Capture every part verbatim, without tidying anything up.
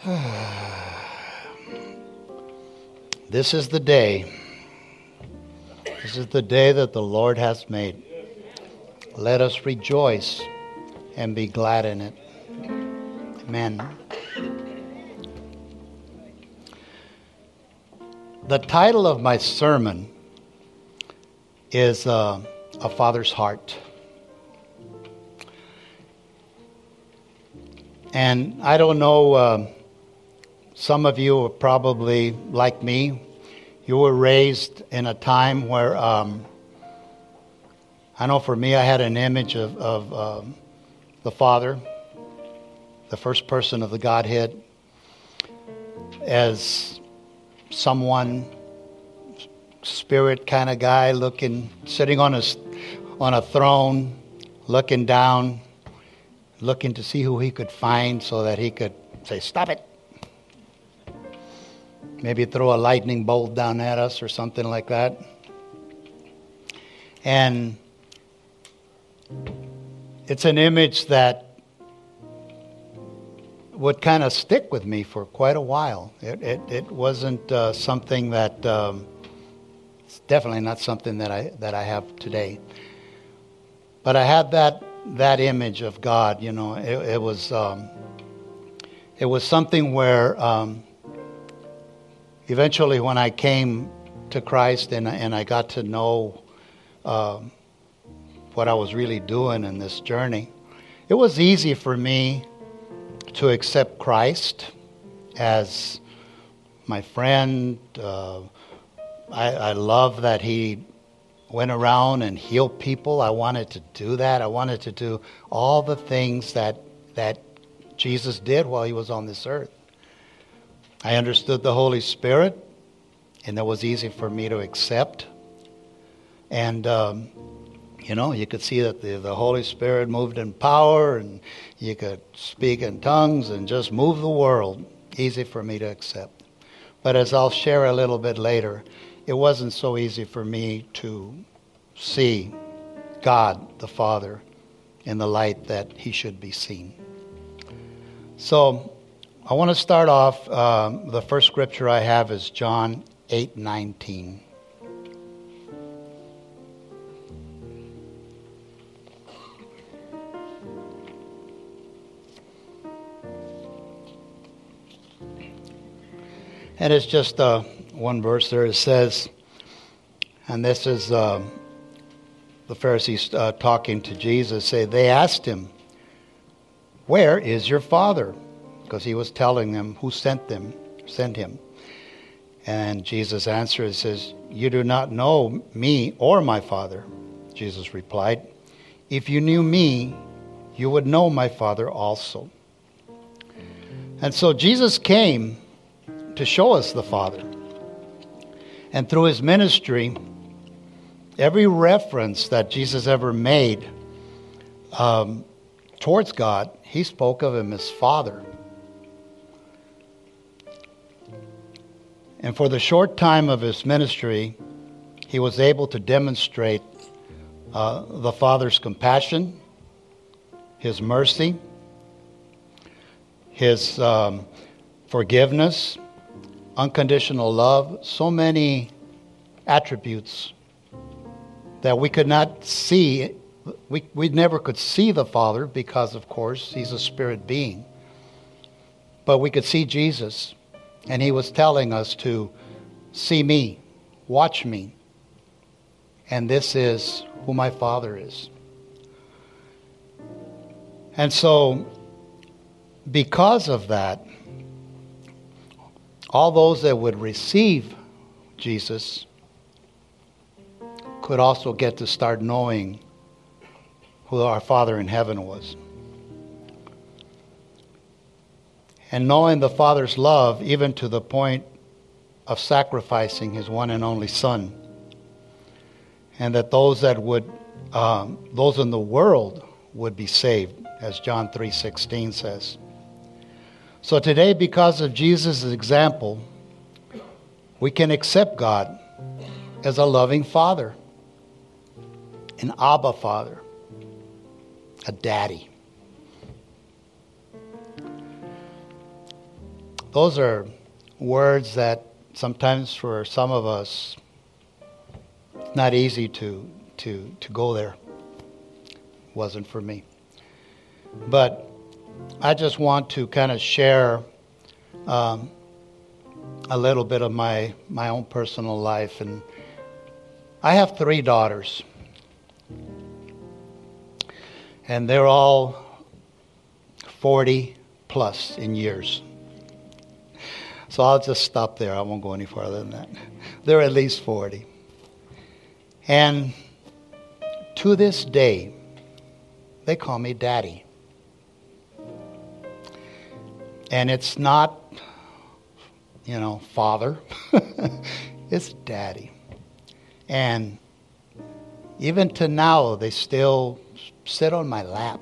This is the day. This is the day that the Lord has made. Let us rejoice and be glad in it. Amen. The title of my sermon is uh, A Father's Heart. And I don't know, uh, some of you are probably like me. You were raised in a time where, um, I know for me, I had an image of, of um, the Father, the first person of the Godhead, as someone, spirit kind of guy, looking, sitting on a, on a throne, looking down, looking to see who he could find so that he could say, "Stop it." Maybe throw a lightning bolt down at us or something like that. And it's an image that would kind of stick with me for quite a while. It it, it wasn't uh, something that, um, it's definitely not something that I that I have today. But I had that that image of God, you know. It, it was um, it was something where um, eventually, when I came to Christ and and I got to know um, what I was really doing in this journey, it was easy for me to accept Christ as my friend. Uh, I, I love that He went around and healed people. I wanted to do that. I wanted to do all the things that that Jesus did while He was on this earth. I understood the Holy Spirit, and that was easy for me to accept. And, um, you know, you could see that the, the Holy Spirit moved in power, and you could speak in tongues and just move the world. Easy for me to accept. But as I'll share a little bit later, it wasn't so easy for me to see God the Father in the light that He should be seen. So I want to start off, um, the first scripture I have is John eight nineteen. And it's just uh, one verse there. It says, and this is uh, the Pharisees uh, talking to Jesus, say, they asked Him, "Where is your Father?" Because He was telling them who sent them, sent Him. And Jesus answered, says, "You do not know me or my Father." Jesus replied, "If you knew me, you would know my Father also." And so Jesus came to show us the Father. And through His ministry, every reference that Jesus ever made um, towards God, He spoke of Him as Father. And for the short time of His ministry, He was able to demonstrate uh, the Father's compassion, His mercy, His um, forgiveness, unconditional love, so many attributes that we could not see. We, we never could see the Father because, of course, He's a spirit being. But we could see Jesus, and He was telling us to see me, watch me, and this is who my Father is. And so, because of that, all those that would receive Jesus could also get to start knowing who our Father in heaven was. And knowing the Father's love, even to the point of sacrificing His one and only Son. And that those that would, um, those in the world would be saved, as John three sixteen says. So today, because of Jesus' example, we can accept God as a loving Father, an Abba Father, a daddy. those are words that sometimes for some of us, it's not easy to, to, to go there. Wasn't for me. But I just want to kind of share um, a little bit of my, my own personal life. And I have three daughters. And they're all forty plus in years. So I'll just stop there. I won't go any farther than that. They're at least forty. And to this day, they call me Daddy. And it's not, you know, Father. It's Daddy. And even to now, they still sit on my lap.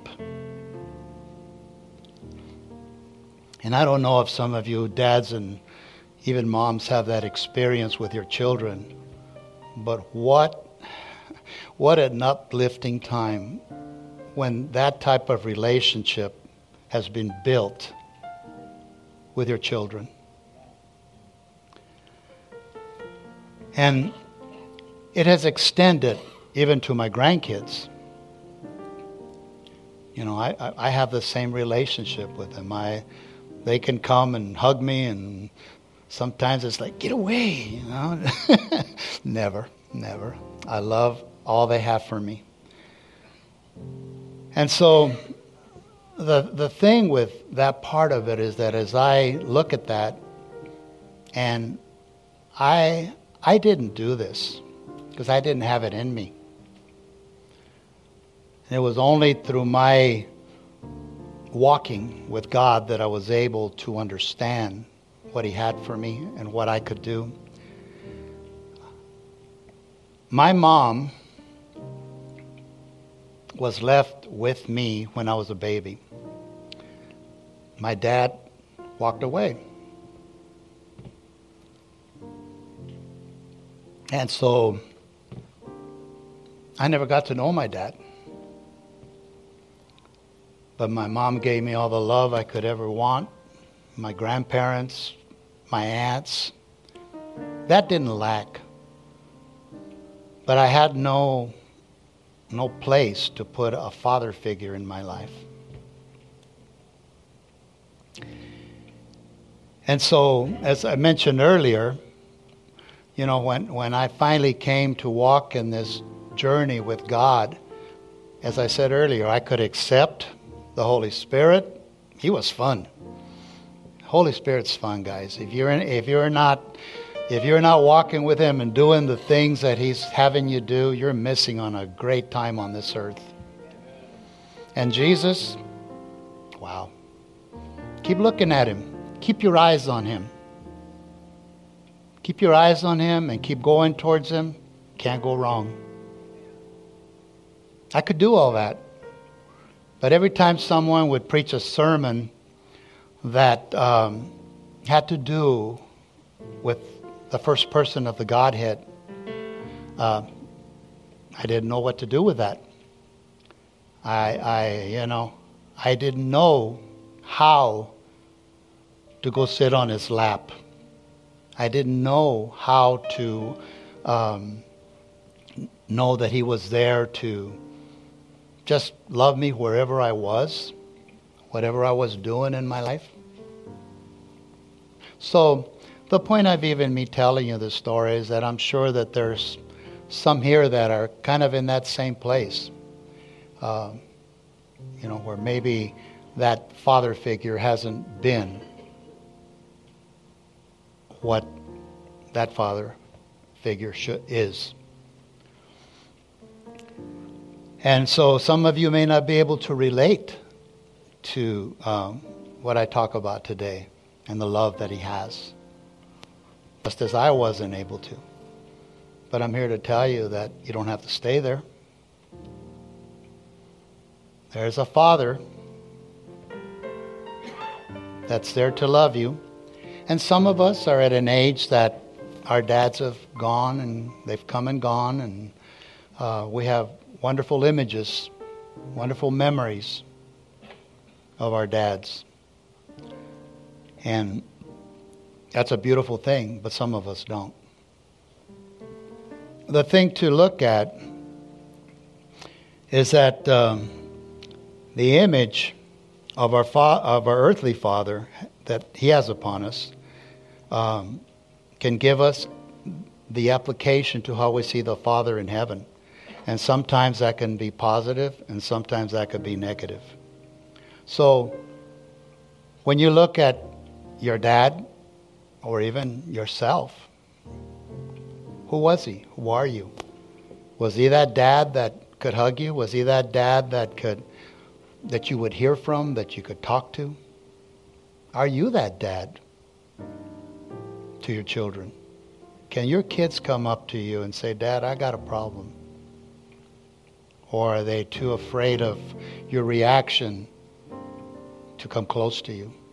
And I don't know if some of you dads and even moms have that experience with your children, but what, what an uplifting time when that type of relationship has been built with your children. And it has extended even to my grandkids. You know, I, I, I have the same relationship with them. I, they can come and hug me, and sometimes it's like, get away, you know. Never, never. I love all they have for me. And so the the thing with that part of it is that as I look at that, and I I didn't do this because I didn't have it in me. And it was only through my walking with God that I was able to understand what He had for me and what I could do. My mom was left with me when I was a baby. My dad walked away. And so I never got to know my dad. But my mom gave me all the love I could ever want. My grandparents, my aunts. That didn't lack. But I had no, no place to put a father figure in my life. And so, as I mentioned earlier, you know, when, when I finally came to walk in this journey with God, as I said earlier, I could accept the Holy Spirit. He was fun. Holy Spirit's fun, guys. If you're in, if you're not if you're not walking with Him and doing the things that He's having you do, you're missing on a great time on this earth. And Jesus, wow. Keep looking at Him. Keep your eyes on Him. Keep your eyes on Him and keep going towards Him. Can't go wrong. I could do all that. But every time someone would preach a sermon that um, had to do with the first person of the Godhead, uh, I didn't know what to do with that. I, I, you know, I didn't know how to go sit on His lap. I didn't know how to um, know that He was there to just love me wherever I was, whatever I was doing in my life. So the point of even me telling you this story is that I'm sure that there's some here that are kind of in that same place. Uh, you know, where maybe that father figure hasn't been what that father figure should, is. And so some of you may not be able to relate to um, what I talk about today and the love that He has, just as I wasn't able to. But I'm here to tell you that you don't have to stay there. There's a Father that's there to love you. And some of us are at an age that our dads have gone and they've come and gone, and uh, we have wonderful images, wonderful memories of our dads. And That's a beautiful thing, but some of us don't. The thing to look at is that um, the image of our fa- of our earthly father that he has upon us um, can give us the application to how we see the Father in heaven. And sometimes that can be positive, and sometimes that could be negative. So when you look at your dad, or even yourself, who was he? Who are you? Was he that dad that could hug you? Was he that dad that could that you would hear from, that you could talk to? Are you that dad to your children? Can your kids come up to you and say, Dad, I got a problem? Or are they too afraid of your reaction to come close to you?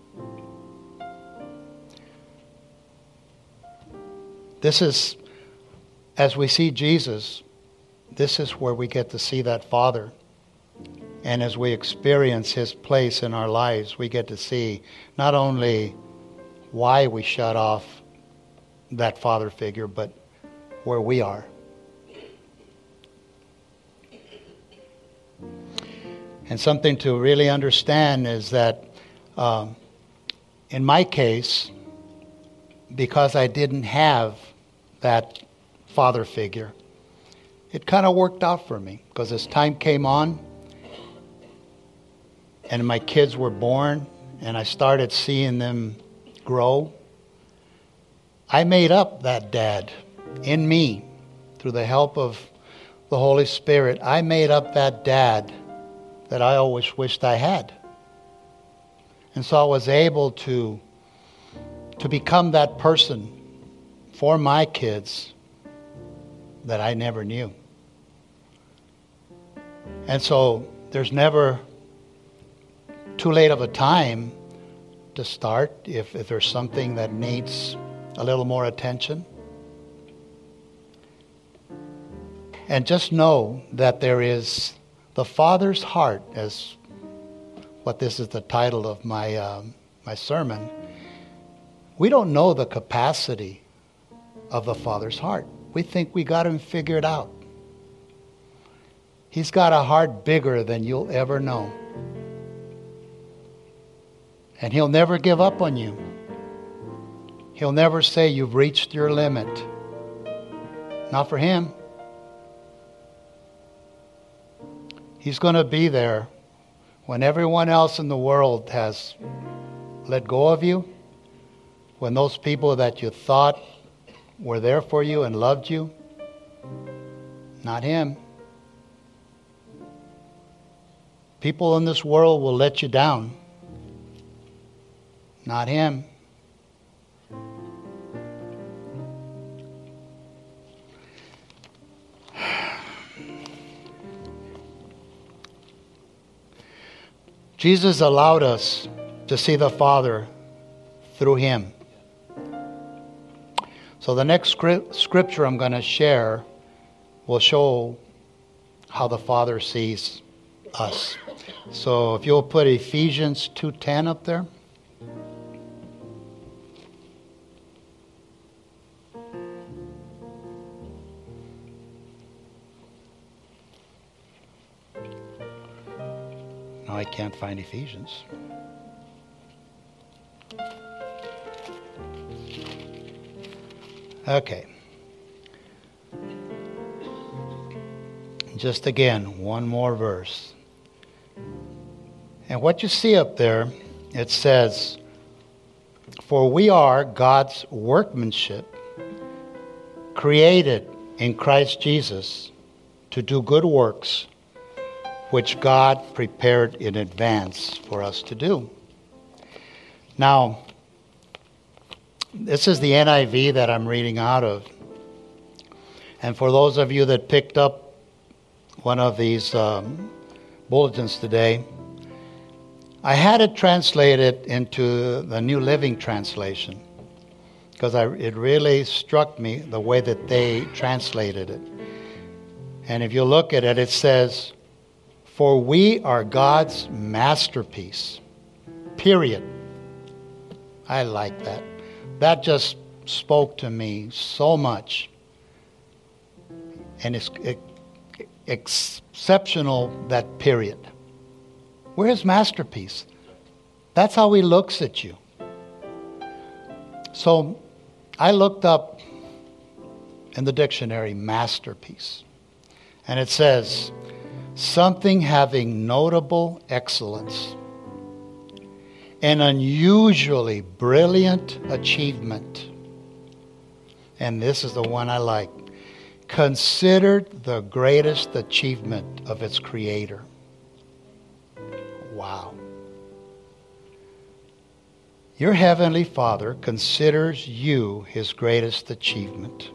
This is, as we see Jesus, this is where we get to see that Father. And as we experience His place in our lives, we get to see not only why we shut off that Father figure, but where we are. And something to really understand is that um, in my case, because I didn't have that father figure, it kind of worked out for me. Because as time came on, and my kids were born, and I started seeing them grow, I made up that dad in me through the help of the Holy Spirit. I made up that dad that I always wished I had. And so I was able to, to become that person for my kids that I never knew. And so there's never too late of a time to start if, if there's something that needs a little more attention. And just know that there is the Father's heart, as what this is the title of my um, my sermon. We don't know the capacity of the Father's heart. We think we got him figured out. He's got a heart bigger than you'll ever know. And He'll never give up on you. He'll never say you've reached your limit. Not for Him. He's going to be there when everyone else in the world has let go of you. When those people that you thought were there for you and loved you, not Him. People in this world will let you down. Not Him. Jesus allowed us to see the Father through Him. So the next script, scripture I'm going to share will show how the Father sees us. So if you'll put Ephesians two ten up there. No, I can't find Ephesians. Okay. Just again, one more verse. And what you see up there, it says, "For we are God's workmanship, created in Christ Jesus to do good works, which God prepared in advance for us to do." Now, this is the N I V that I'm reading out of. And for those of you that picked up one of these um, bulletins today, I had it translated into the New Living Translation because I, it really struck me the way that they translated it. And if you look at it, it says, "For we are God's masterpiece." Period. I like that. that just spoke to me so much. And it's exceptional, that period. We're his masterpiece. That's how he looks at you. So I looked up in the dictionary, masterpiece. And it says, something having notable excellence, an unusually brilliant achievement. And this is the one I like. Considered the greatest achievement of its creator. Wow. Your Heavenly Father considers you his greatest achievement.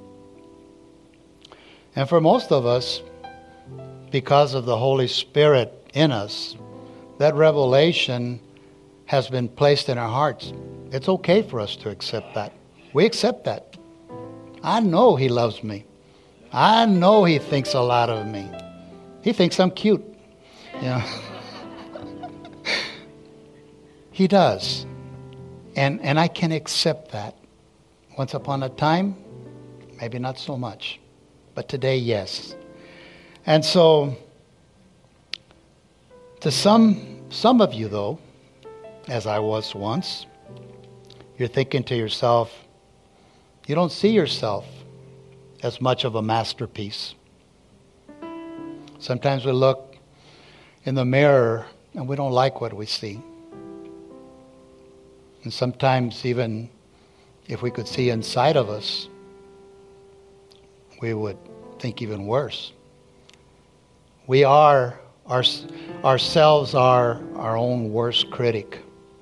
And for most of us, because of the Holy Spirit in us, that revelation has been placed in our hearts. It's okay for us to accept that. We accept that. I know he loves me. I know he thinks a lot of me. He thinks I'm cute. You know? He does. And and I can accept that. Once upon a time, maybe not so much. But today, yes. And so, to some some of you though, as I was once, you're thinking to yourself, you don't see yourself as much of a masterpiece. Sometimes we look in the mirror and we don't like what we see. And sometimes even if we could see inside of us, we would think even worse. We are, our, ourselves are our own worst critic.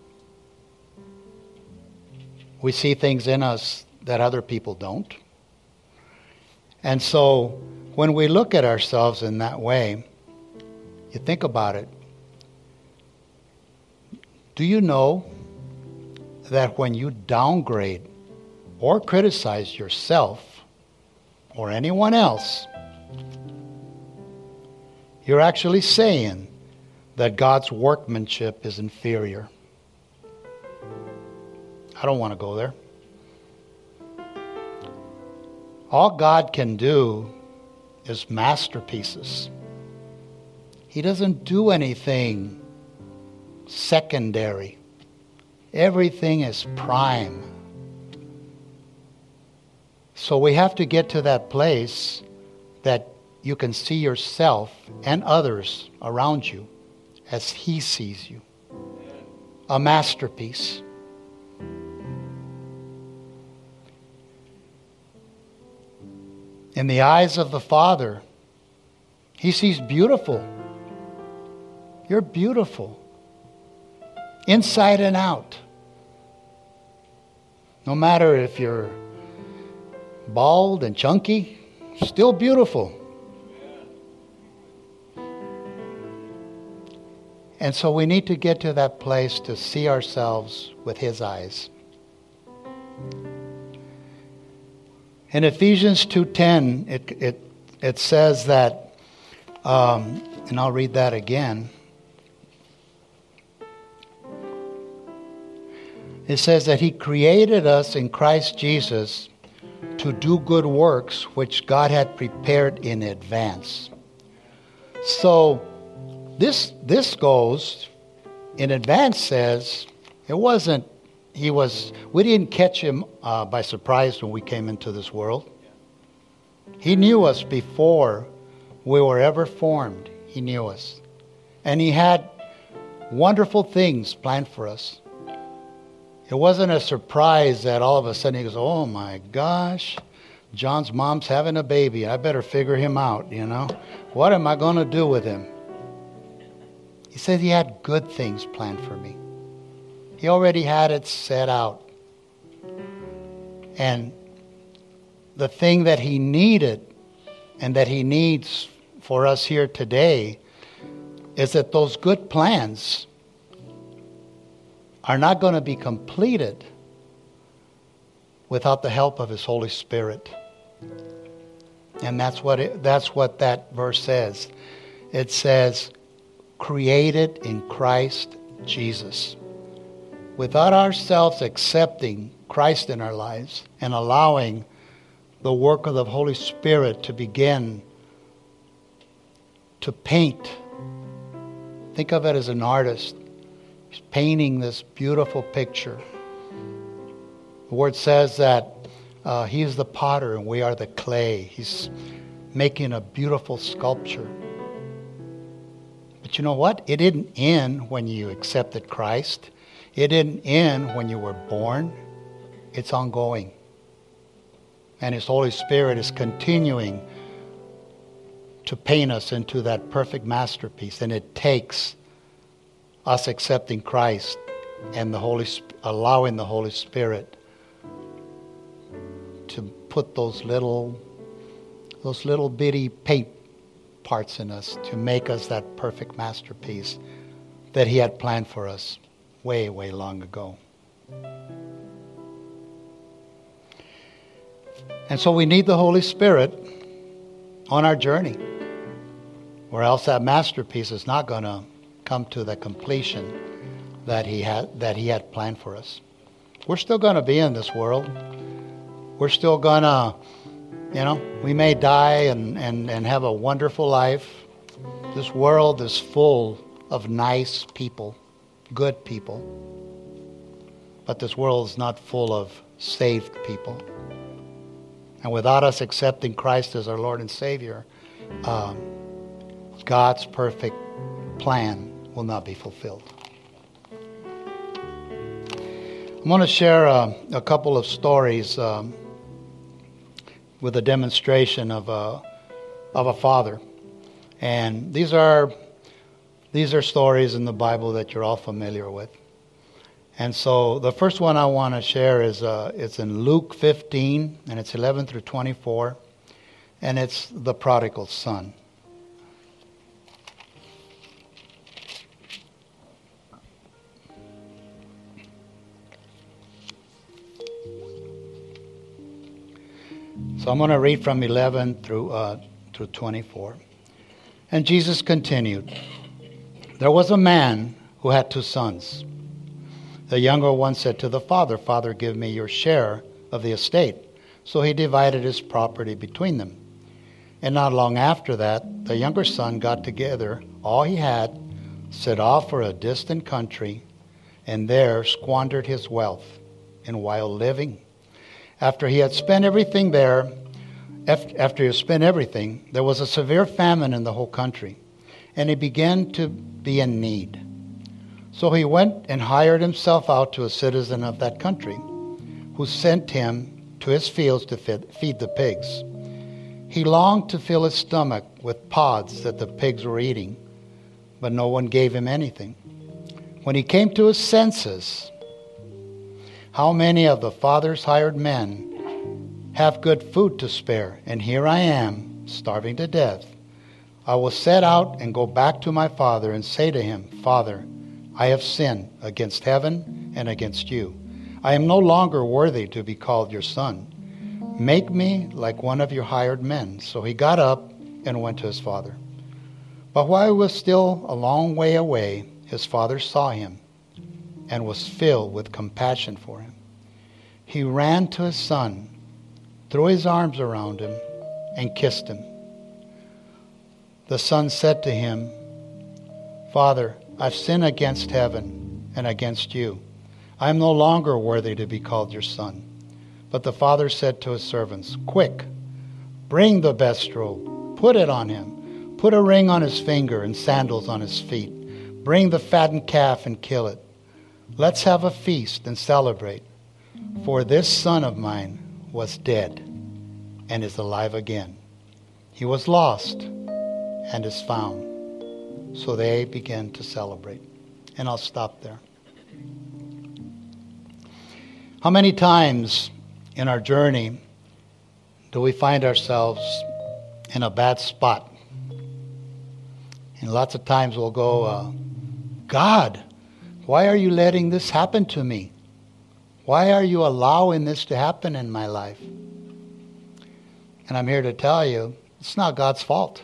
We see things in us that other people don't. And so when we look at ourselves in that way, you think about it. Do you know that when you downgrade or criticize yourself or anyone else, you're actually saying that God's workmanship is inferior? I don't want to go there. All God can do is masterpieces. He doesn't do anything secondary. Everything is prime. So we have to get to that place that you can see yourself and others around you as he sees you. A masterpiece. In the eyes of the Father, he sees beautiful. You're beautiful. Inside and out. No matter if you're bald and chunky, still beautiful. And so we need to get to that place to see ourselves with his eyes. In Ephesians two ten, it it it says that, um, and I'll read that again. It says that he created us in Christ Jesus to do good works which God had prepared in advance. So this this goes in advance, says it wasn't he was we didn't catch him uh, by surprise when we came into this world. He knew us before we were ever formed. He knew us. And he had wonderful things planned for us. It wasn't a surprise that all of a sudden he goes, oh my gosh, John's mom's having a baby. I better figure him out, you know. What am I going to do with him? He said he had good things planned for me. He already had it set out. And the thing that he needed and that he needs for us here today is that those good plans are not going to be completed without the help of his Holy Spirit. And that's what it, that's what that verse says. It says, created in Christ Jesus. without ourselves accepting Christ in our lives and allowing the work of the Holy Spirit to begin to paint. Think of it as an artist. He's painting this beautiful picture. The Word says that uh, He is the potter and we are the clay. He's making a beautiful sculpture. But you know what? It didn't end when you accepted Christ. It didn't end when you were born. It's ongoing. And His Holy Spirit is continuing to paint us into that perfect masterpiece. And it takes us accepting Christ and the Holy, allowing the Holy Spirit to put those little, those little bitty paint parts in us to make us that perfect masterpiece that He had planned for us way, way long ago. And so we need the Holy Spirit on our journey, or else that masterpiece is not going to come to the completion that he had that he had planned for us. We're still going to be in this world. We're still going to, you know, we may die and, and, and have a wonderful life. This world is full of nice people, good people. But this world is not full of saved people. And without us accepting Christ as our Lord and Savior, um, God's perfect plan will not be fulfilled. I'm going to share uh, a couple of stories um, with a demonstration of a of a father, and these are these are stories in the Bible that you're all familiar with. And so the first one I want to share is uh, it's in Luke fifteen, and it's eleven through twenty-four, and it's the prodigal son. So I'm going to read from eleven through uh, through twenty-four. And Jesus continued, "There was a man who had two sons. The younger one said to the father, 'Father, give me your share of the estate.' So he divided his property between them. And not long after that, the younger son got together all he had, set off for a distant country, and there squandered his wealth in wild living. After he had spent everything there, after he had spent everything, there was a severe famine in the whole country, and he began to be in need. So he went and hired himself out to a citizen of that country, who sent him to his fields to feed the pigs. He longed to fill his stomach with pods that the pigs were eating, but no one gave him anything. When he came to his senses, how many of the father's hired men have good food to spare, and here I am, starving to death. I will set out and go back to my father and say to him, 'Father, I have sinned against heaven and against you. I am no longer worthy to be called your son. Make me like one of your hired men.' So he got up and went to his father. But while he was still a long way away, his father saw him and was filled with compassion for him. He ran to his son, threw his arms around him, and kissed him. The son said to him, 'Father, I've sinned against heaven and against you. I am no longer worthy to be called your son.' But the father said to his servants, 'Quick, bring the best robe, put it on him, put a ring on his finger and sandals on his feet. Bring the fattened calf and kill it. Let's have a feast and celebrate. For this son of mine was dead and is alive again. He was lost and is found.' So they began to celebrate." And I'll stop there. How many times in our journey do we find ourselves in a bad spot? And lots of times we'll go, uh, "God, why are you letting this happen to me? Why are you allowing this to happen in my life?" And I'm here to tell you, it's not God's fault.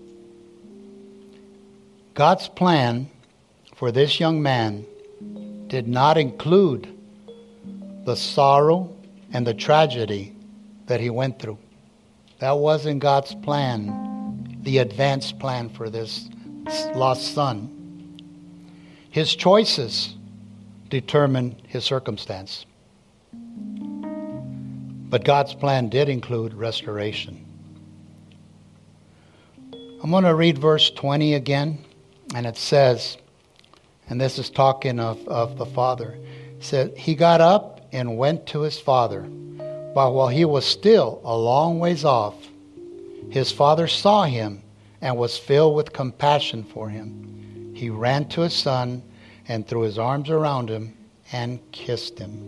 God's plan for this young man did not include the sorrow and the tragedy that he went through. That wasn't God's plan, the advanced plan for this lost son. His choices determine his circumstance. But God's plan did include restoration. I'm going to read verse twenty again, and it says, and this is talking of, of the father, it said, he got up and went to his father. But while he was still a long ways off, his father saw him and was filled with compassion for him. He ran to his son and threw his arms around him and kissed him.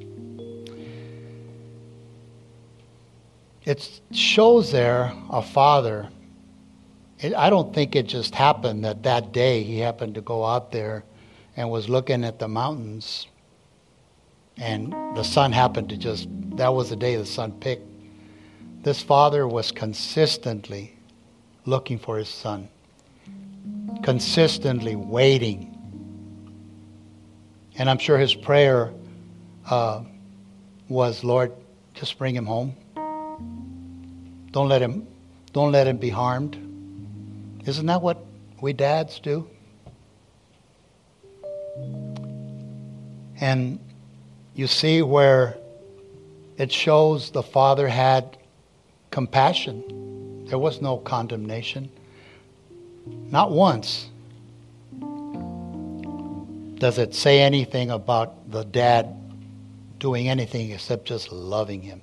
It shows there a father. It, I don't think it just happened that that day he happened to go out there and was looking at the mountains, and the sun happened to just, that was the day the sun picked. This father was consistently looking for his son, consistently waiting. And I'm sure his prayer uh, was, Lord, just bring him home. Don't let him, don't let him be harmed. Isn't that what we dads do? And you see where it shows the father had compassion. There was no condemnation. Not once does it say anything about the dad doing anything except just loving him.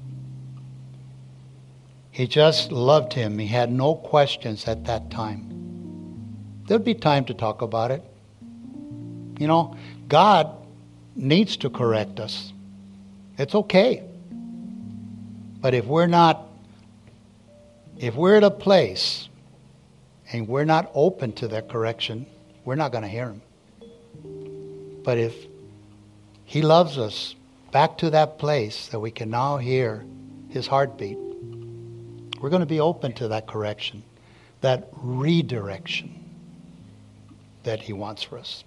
He just loved him. He had no questions at that time. There'll be time to talk about it. You know, God needs to correct us. It's okay. But if we're not, if we're at a place and we're not open to that correction, we're not going to hear him. But if he loves us back to that place that we can now hear his heartbeat, we're going to be open to that correction, that redirection that he wants for us.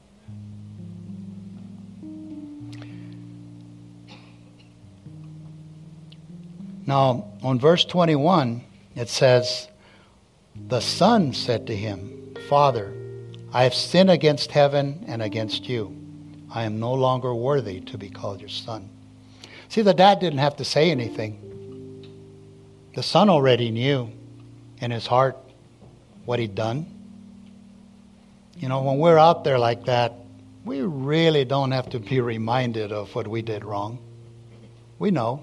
Now, on verse twenty-one, it says, the son said to him, Father, I have sinned against heaven and against you. I am no longer worthy to be called your son. See, the dad didn't have to say anything. The son already knew in his heart what he'd done. You know, when we're out there like that, we really don't have to be reminded of what we did wrong. We know.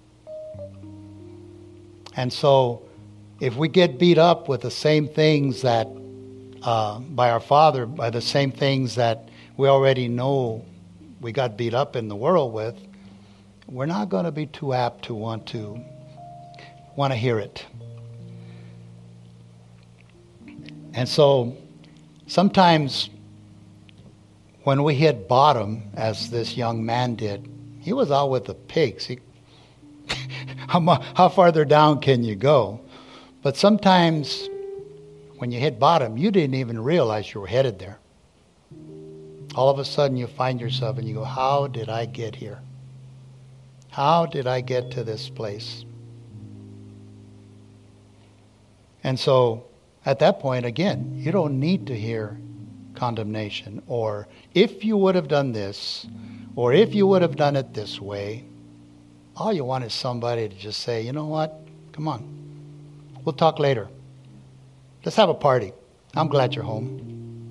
And so, if we get beat up with the same things that, uh, by our father, by the same things that we already know we got beat up in the world with, we're not going to be too apt to want to want to hear it. And so, sometimes when we hit bottom, as this young man did, he was out with the pigs. He, how, how farther down can you go? But sometimes when you hit bottom, you didn't even realize you were headed there. All of a sudden you find yourself and you go, how did I get here? How did I get to this place? And so at that point, again, you don't need to hear condemnation or if you would have done this or if you would have done it this way. All you want is somebody to just say, you know what? Come on. We'll talk later. Let's have a party. I'm glad you're home.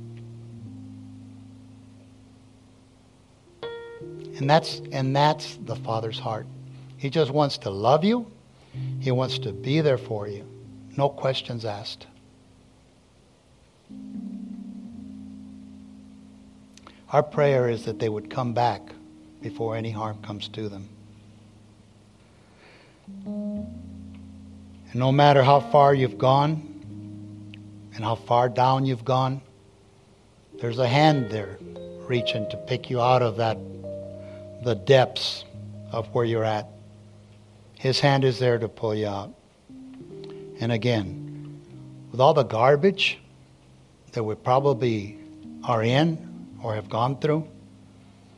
And that's and that's the Father's heart. He just wants to love you. He wants to be there for you. No questions asked. Our prayer is that they would come back before any harm comes to them. And no matter how far you've gone and how far down you've gone, there's a hand there reaching to pick you out of that, the depths of where you're at. His hand is there to pull you out. And again, with all the garbage that we probably are in or have gone through,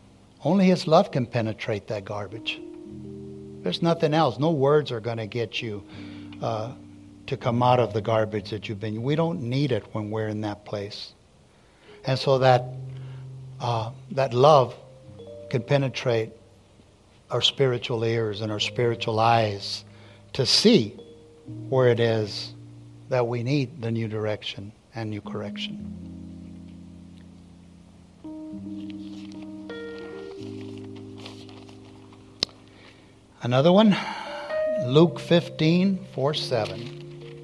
Only His love can penetrate that garbage. There's nothing else. No words are going to get you uh, to come out of the garbage that you've been. We don't need it when we're in that place. And so that uh, that love can penetrate our spiritual ears and our spiritual eyes to see where it is that we need the new direction and new correction. Another one, Luke fifteen, four, seven.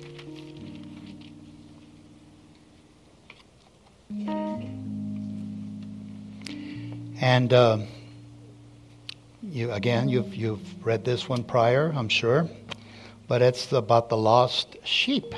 And uh, you again, you've you've read this one prior, I'm sure, but it's about the lost sheep.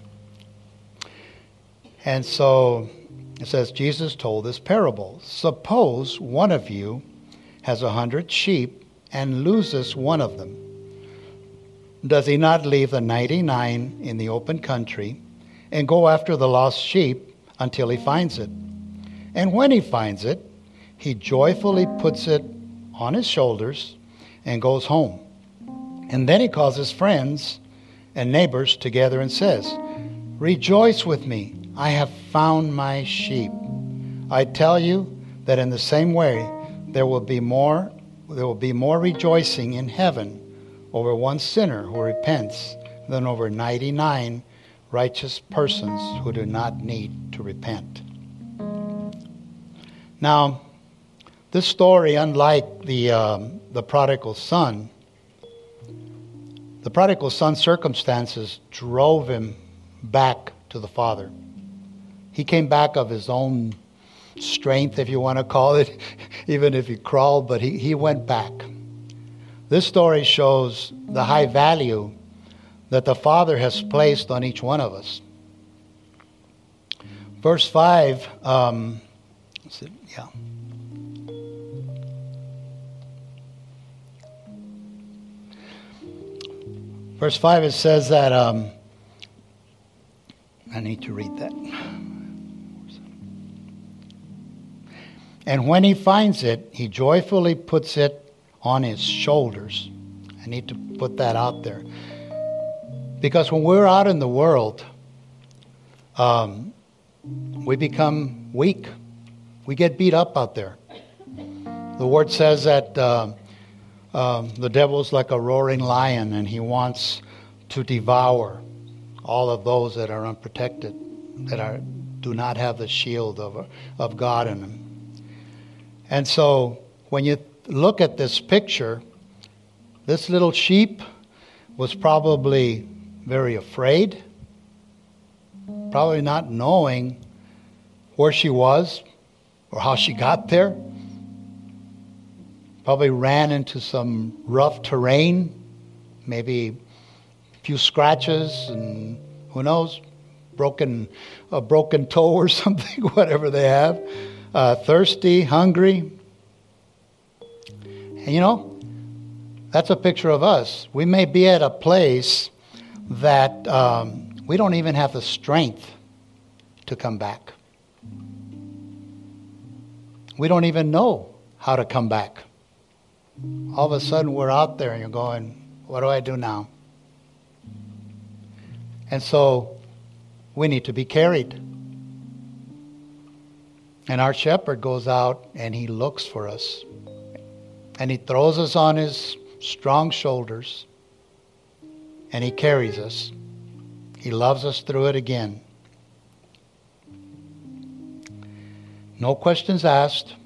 And so it says Jesus told this parable. Suppose one of you has a hundred sheep and loses one of them. Does he not leave the ninety-nine in the open country and go after the lost sheep until he finds it? And when he finds it, he joyfully puts it on his shoulders and goes home. And then he calls his friends and neighbors together and says, "Rejoice with me, I have found my sheep." I tell you that in the same way there will be more there will be more rejoicing in heaven over one sinner who repents than over ninety-nine righteous persons who do not need to repent. Now, this story, unlike the um, the prodigal son, the prodigal son's circumstances drove him back to the Father. He came back of his own strength, if you want to call it, even if he crawled, but he, he went back. This story shows the high value that the Father has placed on each one of us. Verse five, um, is it? Yeah. Verse five, it says that, um, I need to read that. And when he finds it, he joyfully puts it on his shoulders. I need to put that out there. Because when we're out in the world, um, we become weak. We get beat up out there. The word says that uh, um, the devil's like a roaring lion, and he wants to devour all of those that are unprotected, that are do not have the shield of, of God in them. And so when you look at this picture, this little sheep was probably very afraid, probably not knowing where she was or how she got there. Probably ran into some rough terrain, maybe a few scratches, and who knows, broken a broken toe or something, whatever they have. Uh, thirsty, hungry. And you know, that's a picture of us. We may be at a place that um, we don't even have the strength to come back. We don't even know how to come back. All of a sudden we're out there and you're going, what do I do now? And so we need to be carried. And our shepherd goes out and he looks for us. And he throws us on his strong shoulders. And he carries us. He loves us through it again. No questions asked.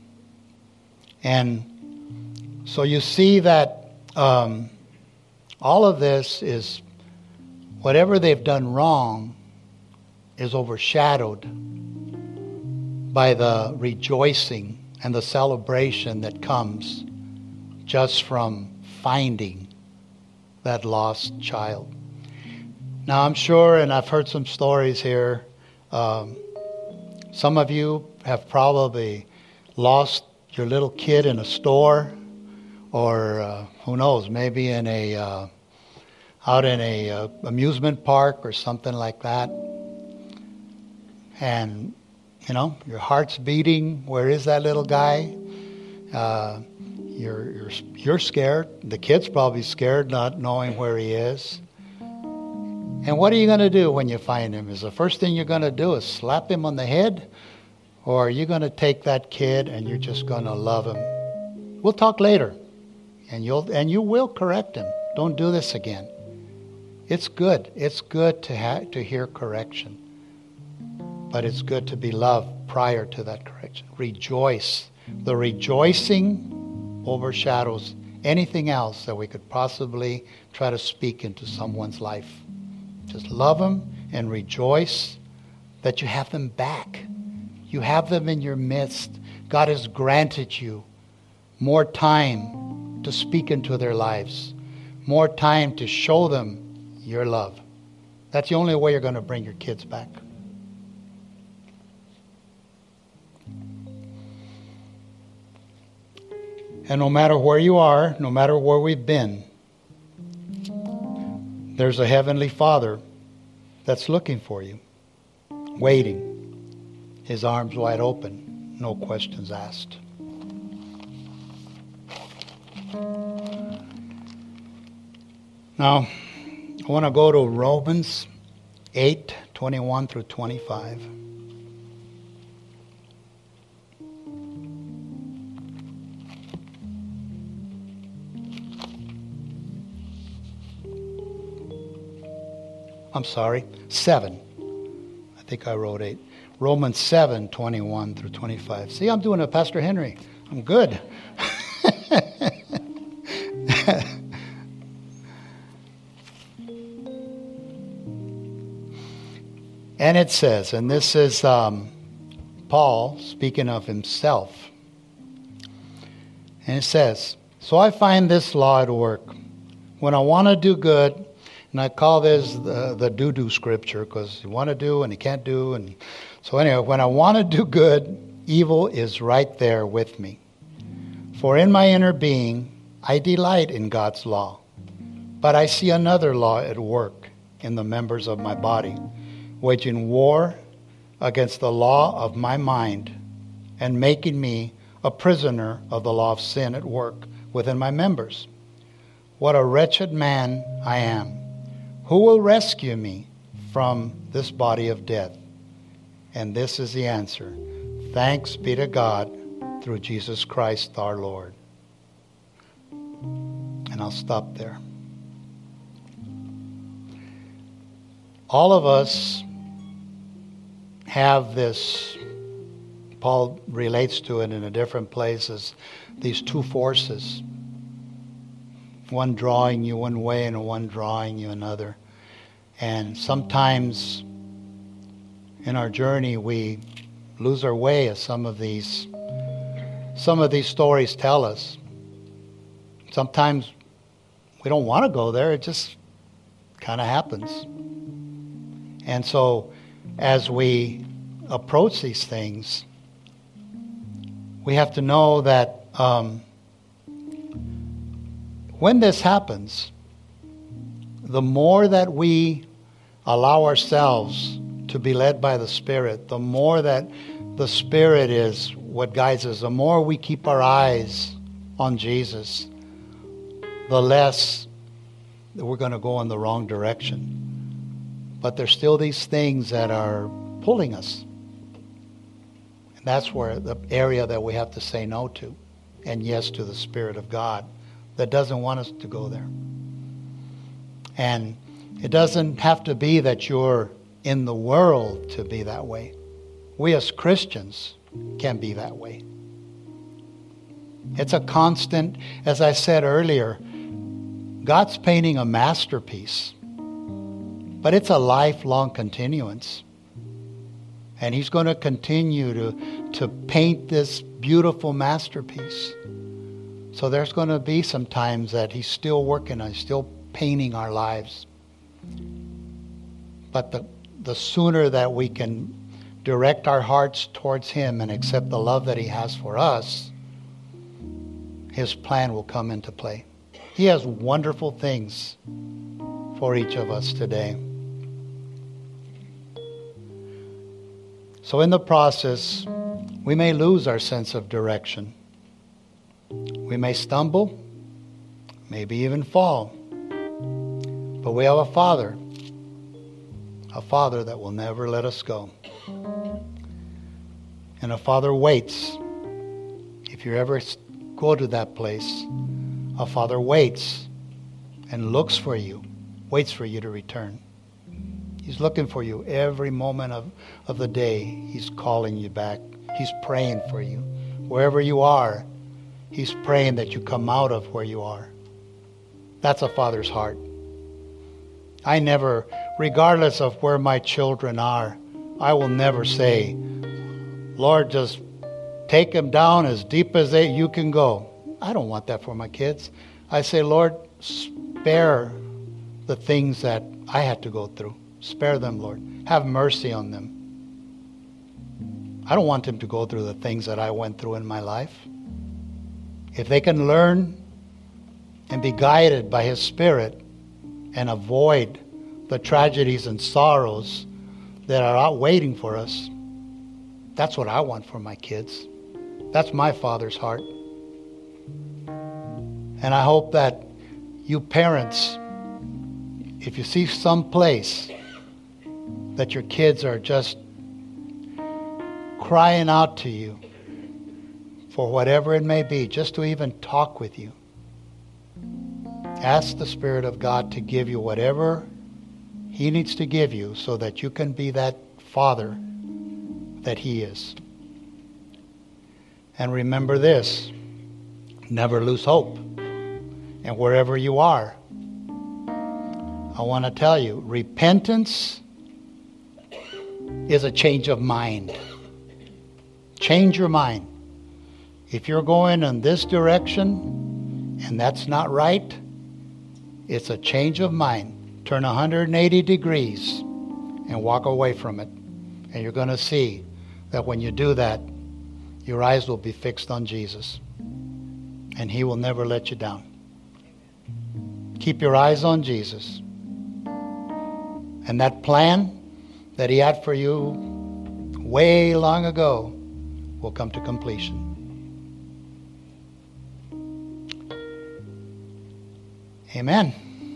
And so you see that um, all of this is, whatever they've done wrong is overshadowed by the rejoicing and the celebration that comes just from finding that lost child. Now I'm sure, and I've heard some stories here, um, some of you have probably lost your little kid in a store, or uh, who knows, maybe in a uh, out in a uh, amusement park or something like that. And you know, your heart's beating. Where is that little guy? Uh, you're, you're, you're scared. The kid's probably scared, not knowing where he is. And what are you going to do when you find him? Is the first thing you're going to do is slap him on the head? Or are you going to take that kid and you're just going to love him? We'll talk later. And you'll and you will correct him. Don't do this again. It's good. It's good to ha- to hear correction. But it's good to be loved prior to that correction. Rejoice. The rejoicing overshadows anything else that we could possibly try to speak into someone's life. Just love them and rejoice that you have them back. You have them in your midst. God has granted you more time to speak into their lives, more time to show them your love. That's the only way you're going to bring your kids back. And no matter where you are, no matter where we've been, there's a Heavenly Father that's looking for you, waiting, His arms wide open, no questions asked. Now, I want to go to Romans eight, twenty-one through twenty-five. I'm sorry, seven. I think I wrote eight. Romans seven, twenty-one through twenty-five. See, I'm doing a Pastor Henry. I'm good. And it says, and this is um, Paul speaking of himself. And it says, so I find this law at work. When I want to do good, and I call this the, the do-do scripture because you want to do and you can't do. And so anyway, when I want to do good, evil is right there with me. For in my inner being, I delight in God's law. But I see another law at work in the members of my body, waging war against the law of my mind and making me a prisoner of the law of sin at work within my members. What a wretched man I am. Who will rescue me from this body of death? And this is the answer. Thanks be to God through Jesus Christ our Lord. And I'll stop there. All of us have this, Paul relates to it in a different places, these two forces. One drawing you one way and one drawing you another. And sometimes in our journey we lose our way, as some of these some of these stories tell us. Sometimes we don't want to go there, it just kind of happens. And so as we approach these things, we have to know that um, when this happens, the more that we allow ourselves to be led by the Spirit, the more that the Spirit is what guides us, the more we keep our eyes on Jesus, the less that we're going to go in the wrong direction. But there's still these things that are pulling us. And that's where the area that we have to say no to and yes to the Spirit of God that doesn't want us to go there. And it doesn't have to be that you're in the world to be that way. We as Christians can be that way. It's a constant, as I said earlier, God's painting a masterpiece, but it's a lifelong continuance. And He's going to continue to, to paint this beautiful masterpiece. So there's going to be some times that He's still working on, still painting our lives. But the, the sooner that we can direct our hearts towards Him and accept the love that He has for us, His plan will come into play. He has wonderful things for each of us today. So in the process, we may lose our sense of direction. We may stumble, maybe even fall. But we have a Father, a Father that will never let us go. And a Father waits. If you ever go to that place, a Father waits and looks for you, waits for you to return. He's looking for you every moment of, of the day. He's calling you back. He's praying for you. Wherever you are, He's praying that you come out of where you are. That's a Father's heart. I never, regardless of where my children are, I will never say, Lord, just take them down as deep as they, you can go. I don't want that for my kids. I say, Lord, spare the things that I had to go through. Spare them, Lord. Have mercy on them. I don't want them to go through the things that I went through in my life. If they can learn and be guided by His Spirit and avoid the tragedies and sorrows that are out waiting for us, that's what I want for my kids. That's my Father's heart. And I hope that you parents, if you see some place that your kids are just crying out to you for whatever it may be, just to even talk with you, ask the Spirit of God to give you whatever He needs to give you so that you can be that father that He is. And remember this, never lose hope. And wherever you are, I want to tell you, repentance is a change of mind. Change your mind. If you're going in this direction and that's not right, it's a change of mind. Turn one hundred eighty degrees and walk away from it. And you're going to see that when you do that, your eyes will be fixed on Jesus. And He will never let you down. Keep your eyes on Jesus. And that plan that He had for you way long ago will come to completion. Amen.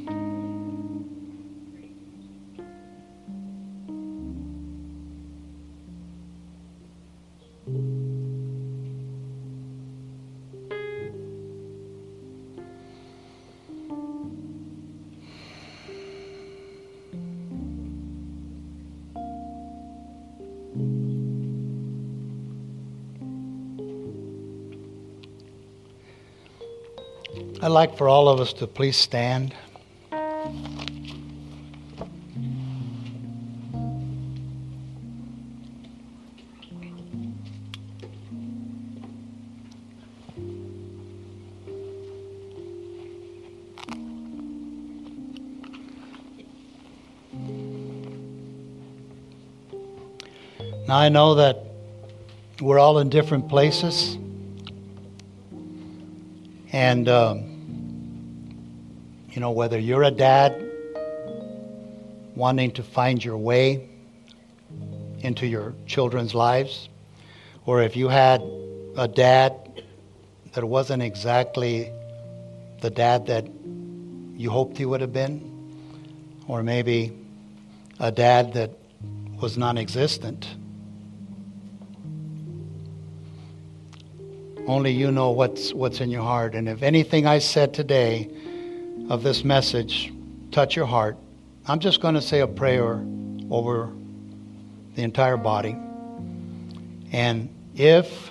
I'd like for all of us to please stand. Now I know that we're all in different places. And, um, you know, whether you're a dad wanting to find your way into your children's lives, or if you had a dad that wasn't exactly the dad that you hoped he would have been, or maybe a dad that was non-existent. Only you know what's what's in your heart. And if anything I said today of this message touch your heart, I'm just going to say a prayer over the entire body. And if,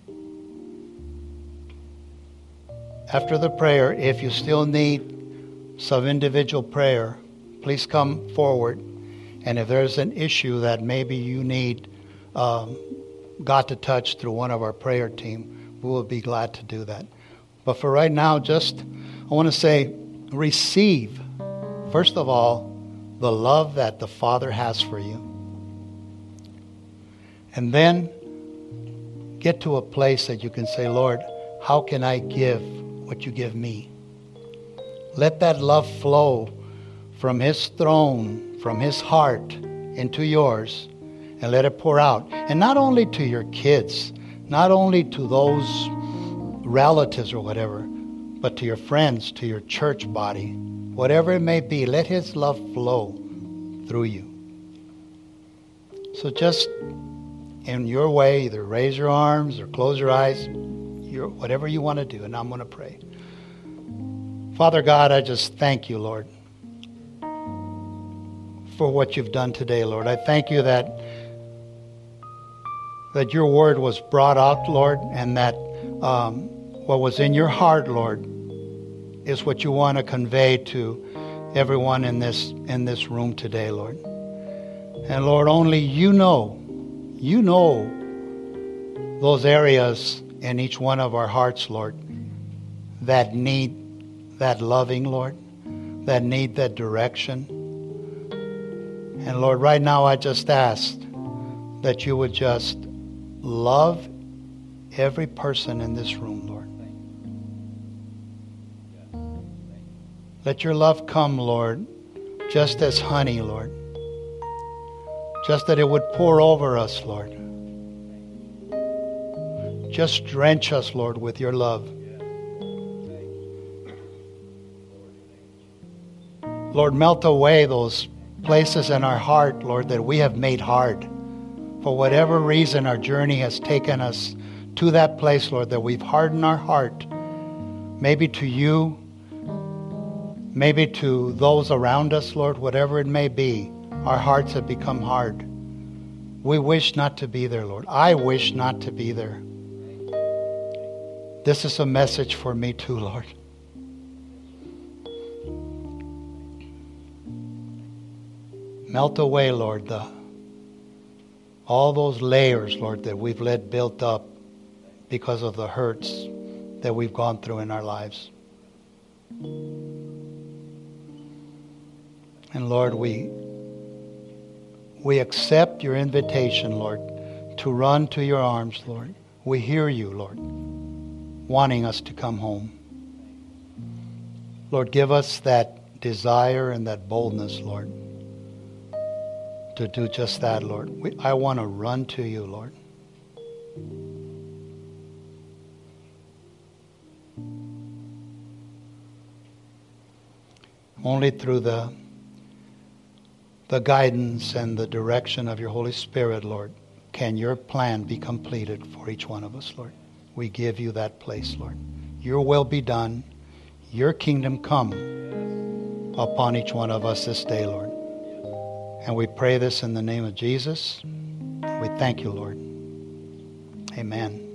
after the prayer, if you still need some individual prayer, please come forward. And if there's an issue that maybe you need um, God to touch through one of our prayer team, we will be glad to do that. But for right now, just I want to say, receive, first of all, the love that the Father has for you. And then get to a place that you can say, Lord, how can I give what you give me? Let that love flow from His throne, from His heart into yours, and let it pour out. And not only to your kids, not only to those relatives or whatever, but to your friends, to your church body, whatever it may be, let His love flow through you. So just in your way, either raise your arms or close your eyes, your, whatever you want to do, and I'm going to pray. Father God, I just thank you, Lord, for what you've done today, Lord. I thank you that that your word was brought out, Lord, and that um, what was in your heart, Lord, is what you want to convey to everyone in this in this room today, Lord. And Lord, only you know, you know those areas in each one of our hearts, Lord, that need that loving, Lord, that need that direction. And Lord, right now I just ask that you would just love every person in this room, Lord. Let your love come, Lord, just as honey, Lord. Just that it would pour over us, Lord. Just drench us, Lord, with your love. Lord, melt away those places in our heart, Lord, that we have made hard. For whatever reason, our journey has taken us to that place, Lord, that we've hardened our heart. Maybe to you, maybe to those around us, Lord, whatever it may be, our hearts have become hard. We wish not to be there, Lord. I wish not to be there. This is a message for me too, Lord. Melt away, Lord, the all those layers, Lord, that we've let built up because of the hurts that we've gone through in our lives. And Lord, we we accept your invitation, Lord, to run to your arms, Lord. We hear you, Lord, wanting us to come home. Lord, give us that desire and that boldness, Lord, to do just that, Lord. We, I want to run to you, Lord. Only through the the guidance and the direction of your Holy Spirit, Lord, can your plan be completed for each one of us, Lord. We give you that place, Lord. Your will be done. Your kingdom come upon each one of us this day, Lord. And we pray this in the name of Jesus. We thank you, Lord. Amen.